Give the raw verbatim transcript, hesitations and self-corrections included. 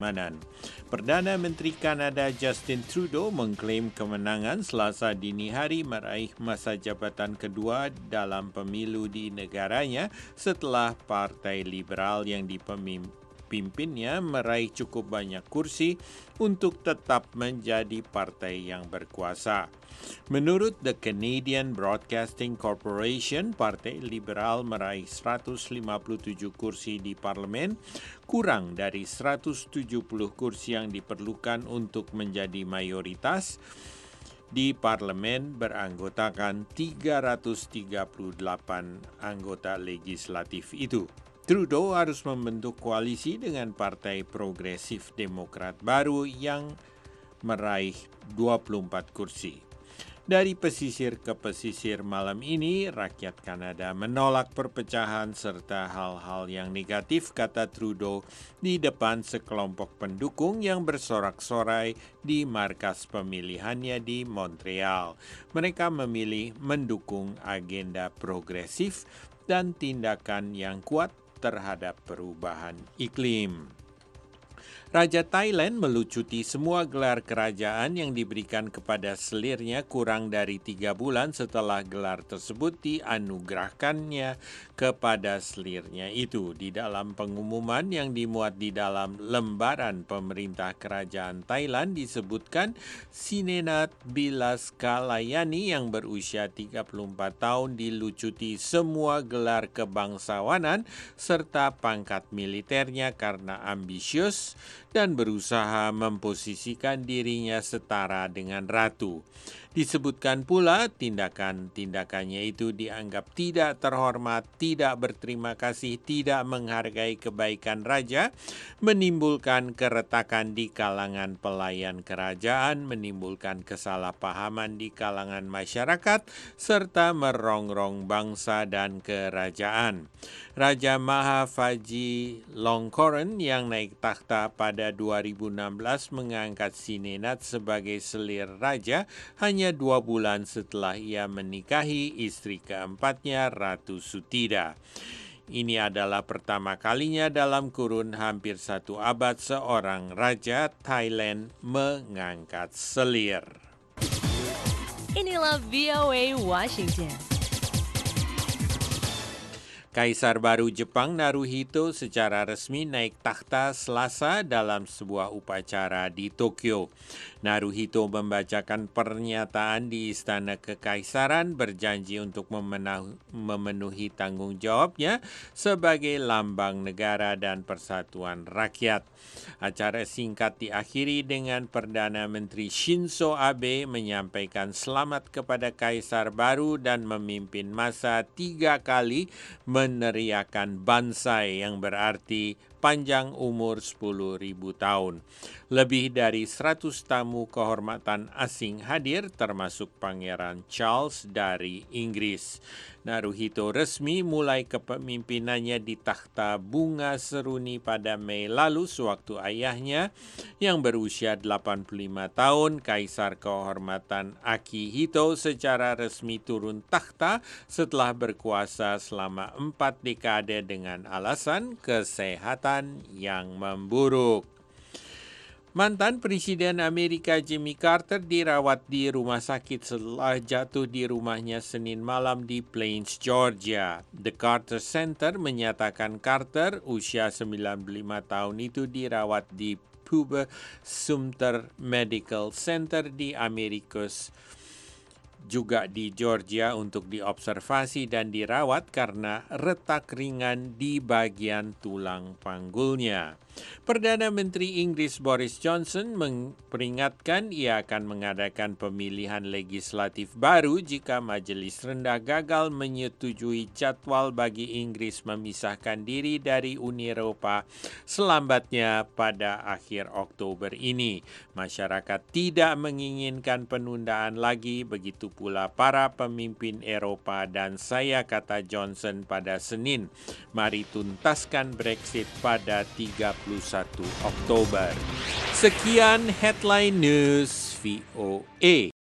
Keamanan. Perdana Menteri Kanada Justin Trudeau mengklaim kemenangan Selasa dini hari meraih masa jabatan kedua dalam pemilu di negaranya setelah Partai Liberal yang dipimpinnya meraih cukup banyak kursi untuk tetap menjadi partai yang berkuasa. Menurut The Canadian Broadcasting Corporation, Partai Liberal meraih seratus lima puluh tujuh kursi di parlemen, kurang dari seratus tujuh puluh kursi yang diperlukan untuk menjadi mayoritas di parlemen beranggotakan tiga ratus tiga puluh delapan anggota legislatif itu. Trudeau harus membentuk koalisi dengan Partai Progresif Demokrat baru yang meraih dua puluh empat kursi. Dari pesisir ke pesisir malam ini, rakyat Kanada menolak perpecahan serta hal-hal yang negatif, kata Trudeau di depan sekelompok pendukung yang bersorak-sorai di markas pemilihannya di Montreal. Mereka memilih mendukung agenda progresif dan tindakan yang kuat terhadap perubahan iklim. Raja Thailand melucuti semua gelar kerajaan yang diberikan kepada selirnya kurang dari tiga bulan setelah gelar tersebut dianugerahkannya kepada selirnya itu. Di dalam pengumuman yang dimuat di dalam lembaran pemerintah kerajaan Thailand disebutkan Sinenat Bilaskalayani yang berusia tiga puluh empat tahun dilucuti semua gelar kebangsawanan serta pangkat militernya karena ambisius dan berusaha memposisikan dirinya setara dengan ratu. Disebutkan pula tindakan-tindakannya itu dianggap tidak terhormat, tidak berterima kasih, tidak menghargai kebaikan raja, menimbulkan keretakan di kalangan pelayan kerajaan, menimbulkan kesalahpahaman di kalangan masyarakat, serta merongrong bangsa dan kerajaan. Raja Maha Vajiralongkorn yang naik takhta pada dua ribu enam belas mengangkat Sinenat sebagai selir raja hanya dua bulan setelah ia menikahi istri keempatnya, Ratu Sutida. Ini adalah pertama kalinya dalam kurun hampir satu abad seorang raja Thailand mengangkat selir. Inilah V O A Washington. Kaisar baru Jepang Naruhito secara resmi naik takhta Selasa dalam sebuah upacara di Tokyo. Naruhito membacakan pernyataan di Istana Kekaisaran berjanji untuk memenuhi tanggung jawabnya sebagai lambang negara dan persatuan rakyat. Acara singkat diakhiri dengan Perdana Menteri Shinzo Abe menyampaikan selamat kepada Kaisar baru dan memimpin masa tiga kali meneriakan Bansai yang berarti panjang umur sepuluh ribu tahun. Lebih dari seratus tamu kehormatan asing hadir termasuk Pangeran Charles dari Inggris. Naruhito resmi mulai kepemimpinannya di takhta bunga seruni pada Mei lalu sewaktu ayahnya yang berusia delapan puluh lima tahun, Kaisar Kehormatan Akihito secara resmi turun takhta setelah berkuasa selama empat dekade dengan alasan kesehatan yang memburuk. Mantan Presiden Amerika Jimmy Carter dirawat di rumah sakit setelah jatuh di rumahnya Senin malam di Plains, Georgia. The Carter Center menyatakan Carter, usia sembilan puluh lima tahun itu dirawat di Pube Sumter Medical Center di Amerikus, juga di Georgia untuk diobservasi dan dirawat karena retak ringan di bagian tulang panggulnya. Perdana Menteri Inggris Boris Johnson memperingatkan ia akan mengadakan pemilihan legislatif baru jika Majelis Rendah gagal menyetujui jadwal bagi Inggris memisahkan diri dari Uni Eropa selambatnya pada akhir Oktober ini. Masyarakat tidak menginginkan penundaan lagi, begitu pula para pemimpin Eropa dan saya, kata Johnson pada Senin. Mari tuntaskan Brexit pada tiga puluh satu Oktober. Sekian Headline News V O A.